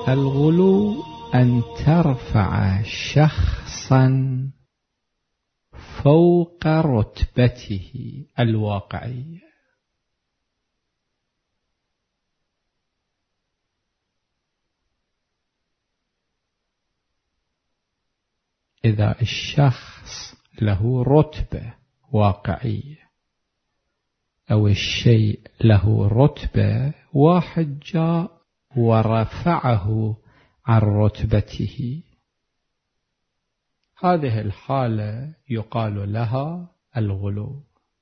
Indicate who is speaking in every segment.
Speaker 1: الغلو أن ترفع شخصا فوق رتبته الواقعية. إذا الشخص له رتبة واقعية أو الشيء له رتبة، واحد جاء ورفعه عن رتبته، هذه الحالة يقال لها الغلو.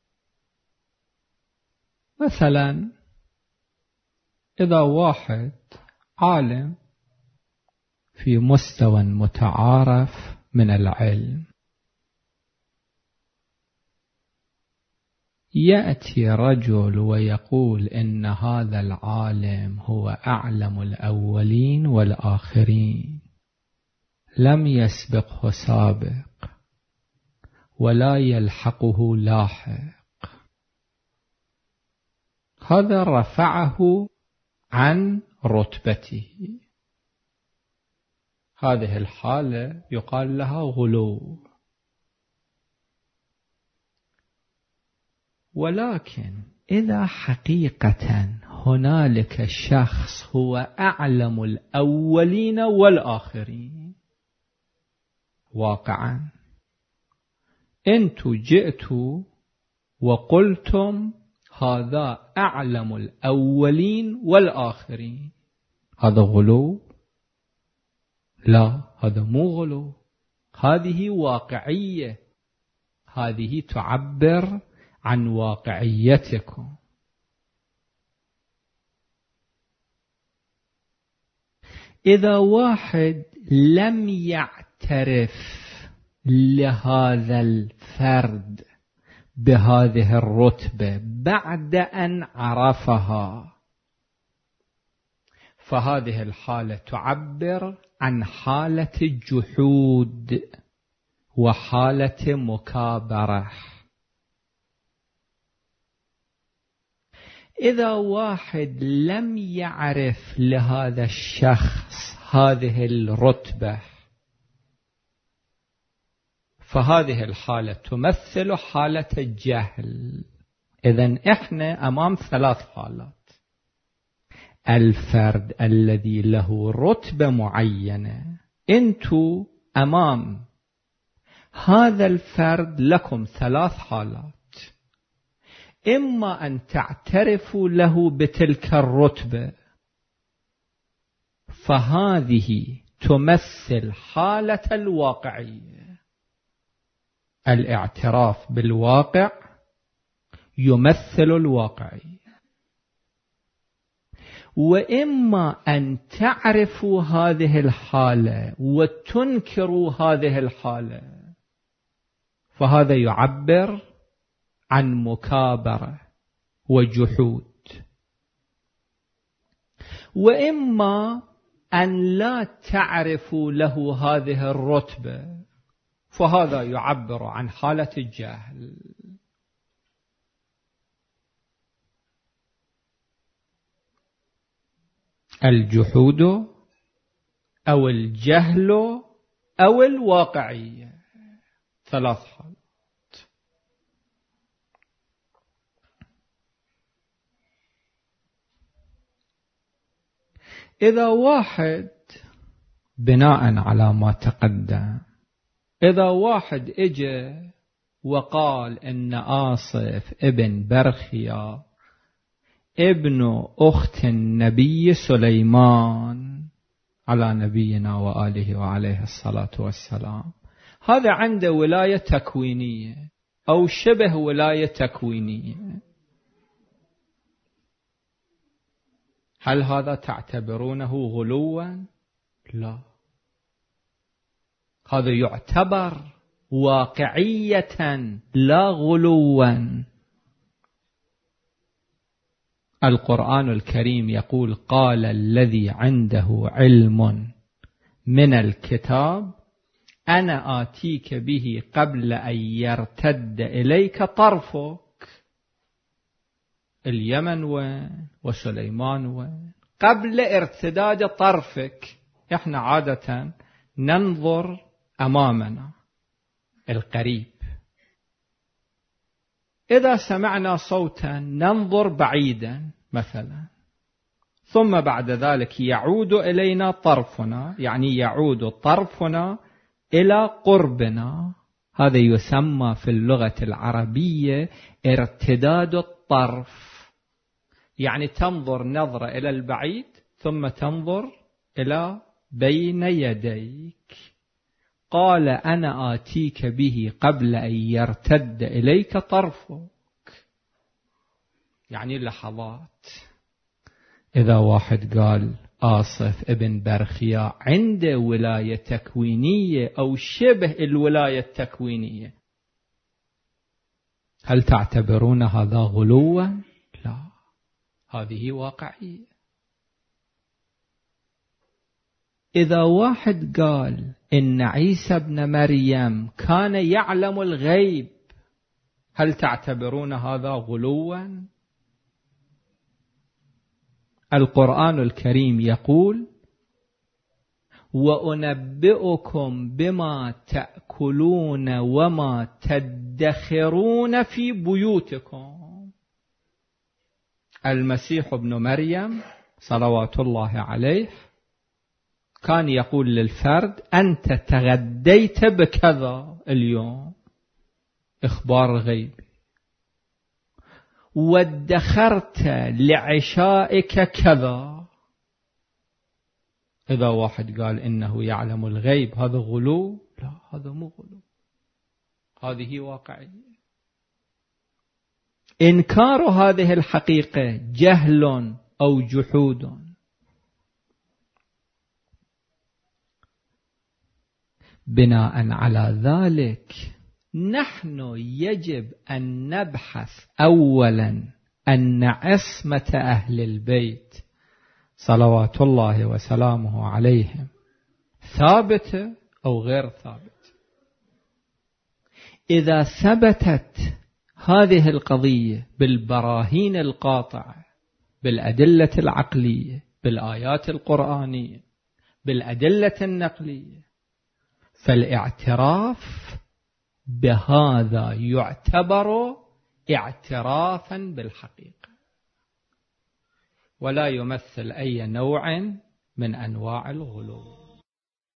Speaker 1: مثلا إذا واحد عالم في مستوى متعارف من العلم، يأتي رجل ويقول إن هذا العالم هو أعلم الأولين والآخرين، لم يسبقه سابق ولا يلحقه لاحق، هذا رفعه عن رتبته، هذه الحالة يقال لها غلو. ولكن إذا حقيقة هنالك شخص هو أعلم الأولين والآخرين واقعا، أنتم جئتوا وقلتم هذا أعلم الأولين والآخرين، هذا غلو؟ لا، هذا مو غلو، هذه واقعية، هذه تعبر عن واقعيتكم. إذا واحد لم يعترف لهذا الفرد بهذه الرتبة بعد أن عرفها، فهذه الحالة تعبر عن حالة جحود وحالة مكابرة. إذا واحد لم يعرف لهذا الشخص هذه الرتبة، فهذه الحالة تمثل حالة الجهل. إذن إحنا أمام ثلاث حالات: الفرد الذي له رتبة معينة، أنتم أمام هذا الفرد لكم ثلاث حالات: إما أن تعترفوا له بتلك الرتبة، فهذه تمثل حالة الواقعية، الاعتراف بالواقع يمثل الواقعية، وإما أن تعرفوا هذه الحالة وتنكروا هذه الحالة، فهذا يعبر عن مكابرة وجحود. وإما أن لا تعرفوا له هذه الرتبة، فهذا يعبر عن حالة الجهل. الجحود أو الجهل أو الواقعية، ثلاث حالات. إذا واحد بناء على ما تقدم، إذا واحد اجى وقال إن آصف ابن برخيا ابن أخت النبي سليمان على نبينا وآله وعليه الصلاة والسلام، هذا عنده ولاية تكوينية أو شبه ولاية تكوينية، هل هذا تعتبرونه غلوا؟ لا، هذا يعتبر واقعية لا غلوا. القرآن الكريم يقول: قال الذي عنده علم من الكتاب أنا آتيك به قبل أن يرتد إليك طرفك. اليمن وين وسليمان وين؟ قبل ارتداد طرفك. احنا عادة ننظر أمامنا القريب، إذا سمعنا صوتا ننظر بعيدا مثلا، ثم بعد ذلك يعود إلينا طرفنا، يعني يعود طرفنا إلى قربنا. هذا يسمى في اللغة العربية ارتداد الطرف، يعني تنظر نظرة إلى البعيد ثم تنظر إلى بين يديك. قال أنا آتيك به قبل أن يرتد إليك طرفك، يعني لحظات. إذا واحد قال آصف ابن برخيا عنده ولاية تكوينية أو شبه الولاية التكوينية، هل تعتبرون هذا غلوا؟ لا، هذه واقعية. إذا واحد قال إن عيسى ابن مريم كان يعلم الغيب، هل تعتبرون هذا غلوا؟ القرآن الكريم يقول وأنبئكم بما تأكلون وما تدخرون في بيوتكم. المسيح ابن مريم صلوات الله عليه كان يقول للفرد أنت تغديت بكذا اليوم، إخبار غيبي، وادخرت لعشائك كذا. إذا واحد قال إنه يعلم الغيب، هذا غلو؟ لا، هذا مو غلو، هذه واقعية. إنكار هذه الحقيقة جهل أو جحود. بناء على ذلك نحن يجب أن نبحث أولا أن عصمة أهل البيت صلوات الله وسلامه عليهم ثابتة أو غير ثابتة. إذا ثبتت هذه القضية بالبراهين القاطعة، بالأدلة العقلية، بالآيات القرآنية، بالأدلة النقلية، فالاعتراف بهذا يعتبر اعترافا بالحقيقة، ولا يمثل أي نوع من أنواع الغلو.